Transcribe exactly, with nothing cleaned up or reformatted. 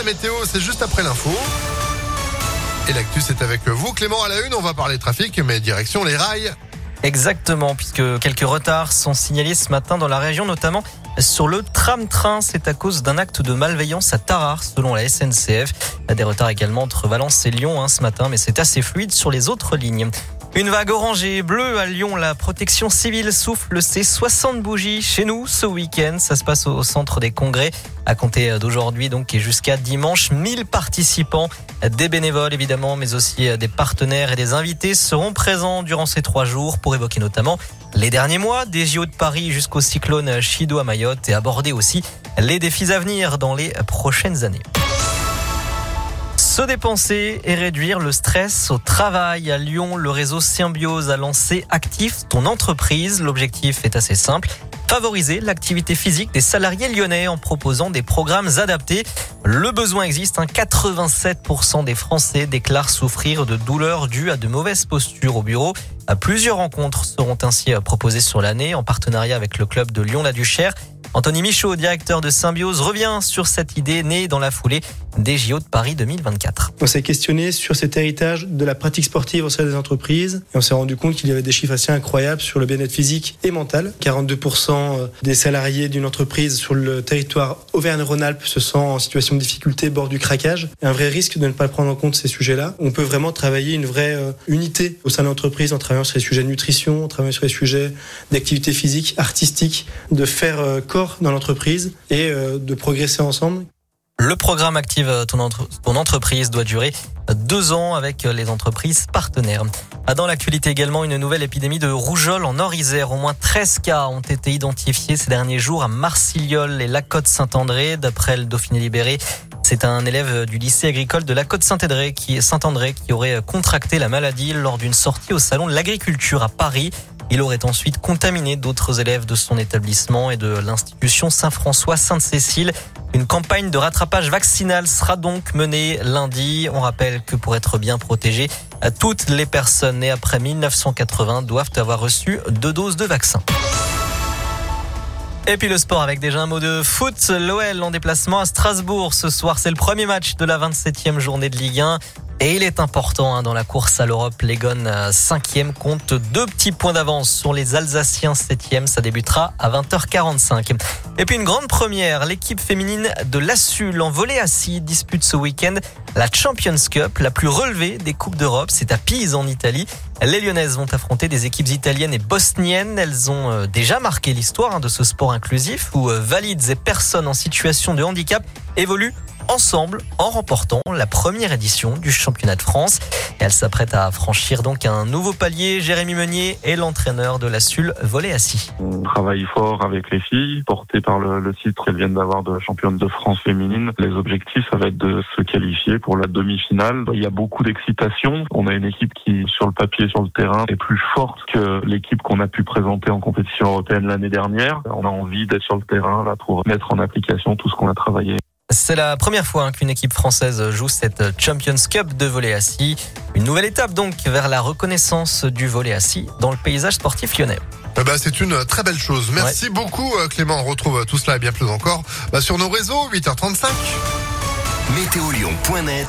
la météo, c'est juste après l'info. Et l'actu, c'est avec vous, Clément, à la une. On va parler trafic, mais direction les rails. Exactement, puisque quelques retards sont signalés ce matin dans la région, notamment sur le tram-train. C'est à cause d'un acte de malveillance à Tarare, selon la S N C F. Il y a des retards également entre Valence et Lyon hein, ce matin, mais c'est assez fluide sur les autres lignes. Une vague orange et bleue à Lyon. La protection civile souffle ses soixante bougies chez nous ce week-end. Ça se passe au centre des congrès à compter d'aujourd'hui donc et jusqu'à dimanche. mille participants, des bénévoles évidemment, mais aussi des partenaires et des invités seront présents durant ces trois jours pour évoquer notamment les derniers mois des J O de Paris jusqu'au cyclone Chido à Mayotte et aborder aussi les défis à venir dans les prochaines années. Se dépenser et réduire le stress au travail. À Lyon, le réseau Symbiose a lancé Active ton entreprise. L'objectif est assez simple. Favoriser l'activité physique des salariés lyonnais en proposant des programmes adaptés. Le besoin existe. quatre-vingt-sept pour cent des Français déclarent souffrir de douleurs dues à de mauvaises postures au bureau. Plusieurs rencontres seront ainsi proposées sur l'année en partenariat avec le club de Lyon-la-Duchère. Anthony Michaud, directeur de Symbiose, revient sur cette idée née dans la foulée des J O de Paris deux mille vingt-quatre. On s'est questionné sur cet héritage de la pratique sportive au sein des entreprises et on s'est rendu compte qu'il y avait des chiffres assez incroyables sur le bien-être physique et mental. quarante-deux pour cent des salariés d'une entreprise sur le territoire Auvergne-Rhône-Alpes se sentent en situation de difficulté, bord du craquage. Il y a un vrai risque de ne pas prendre en compte ces sujets-là. On peut vraiment travailler une vraie unité au sein de l'entreprise en travaillant sur les sujets de nutrition, en travaillant sur les sujets d'activité physique, artistique, de faire corps dans l'entreprise et de progresser ensemble. Le programme Active ton, entre, ton entreprise doit durer deux ans avec les entreprises partenaires. Dans l'actualité également, une nouvelle épidémie de rougeole en Nord-Isère. Au moins treize cas ont été identifiés ces derniers jours à Marcilliol et La Côte-Saint-André. D'après le Dauphiné Libéré, c'est un élève du lycée agricole de La Côte-Saint-André qui, Saint-André qui aurait contracté la maladie lors d'une sortie au salon de l'agriculture à Paris. Il aurait ensuite contaminé d'autres élèves de son établissement et de l'institution Saint-François-Sainte-Cécile. Une campagne de rattrapage vaccinal sera donc menée lundi. On rappelle que pour être bien protégées, toutes les personnes nées après mille neuf cent quatre-vingts doivent avoir reçu deux doses de vaccin. Et puis le sport avec déjà un mot de foot. L'O L en déplacement à Strasbourg ce soir. C'est le premier match de la vingt-septième journée de Ligue un. Et il est important hein, dans la course à l'Europe. Les Gones cinquième compte deux petits points d'avance sur les Alsaciens septième. Ça débutera à vingt heures quarante-cinq. Et puis une grande première. L'équipe féminine de l'Assul en volley assis dispute ce week-end la Champions Cup, la plus relevée des Coupes d'Europe. C'est à Pise en Italie. Les Lyonnaises vont affronter des équipes italiennes et bosniennes. Elles ont déjà marqué l'histoire hein, de ce sport inclusif où valides et personnes en situation de handicap évoluent ensemble en remportant la première édition du championnat de France. Et elle s'apprête à franchir donc un nouveau palier. Jérémy Meunier est l'entraîneur de l'Assul volley assis. On travaille fort avec les filles, portées par le, le titre qu'elles viennent d'avoir de championne de France féminine. Les objectifs, ça va être de se qualifier pour la demi-finale. Il y a beaucoup d'excitation. On a une équipe qui, sur le papier, sur le terrain, est plus forte que l'équipe qu'on a pu présenter en compétition européenne l'année dernière. On a envie d'être sur le terrain là pour mettre en application tout ce qu'on a travaillé. C'est la première fois hein, qu'une équipe française joue cette Champions Cup de volley assis. Une nouvelle étape donc vers la reconnaissance du volley assis dans le paysage sportif lyonnais. Eh ben, c'est une très belle chose. Merci ouais. beaucoup Clément. On retrouve tout cela et bien plus encore bah, sur nos réseaux, huit heures trente-cinq. météo lyon point net